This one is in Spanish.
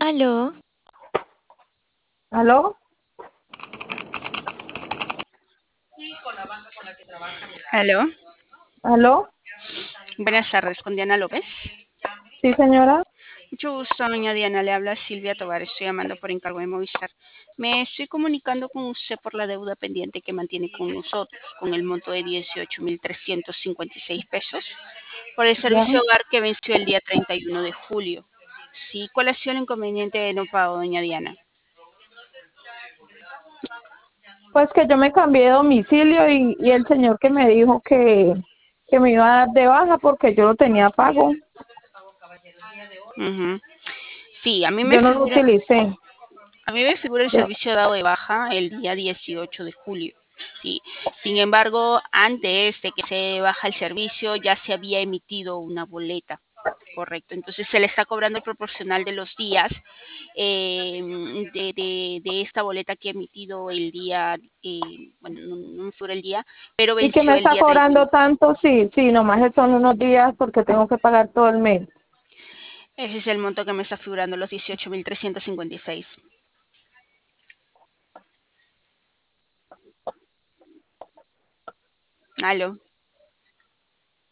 Aló, ¿Aló? Aló, ¿Aló? buenas tardes, con Diana López. Sí, señora. Mucho gusto, doña Diana, le habla Silvia Tovar, estoy llamando por encargo de Movistar. Me estoy comunicando con usted por la deuda pendiente que mantiene con nosotros, con el monto de 18.356 pesos, por el Ya. servicio de hogar que venció el día 31 de julio. Sí, ¿cuál ha sido el inconveniente de no pago, doña Diana? Pues que yo me cambié de domicilio y el señor que me dijo que me iba a dar de baja porque yo lo tenía pago. Ujú. Sí, Yo no lo utilicé. a mí me figura el Yo, servicio dado de baja el día 18 de julio. Sí. Sin embargo, antes de que se baja el servicio ya se había emitido una boleta, correcto. Entonces se le está cobrando el proporcional de los días de esta boleta que ha emitido el día, bueno, no me figura el día, pero ¿Y que venció me el está día 31. cobrando tanto? Sí, sí, nomás son unos días porque tengo que pagar todo el mes. Ese es el monto que me está figurando, los 18.356. Aló.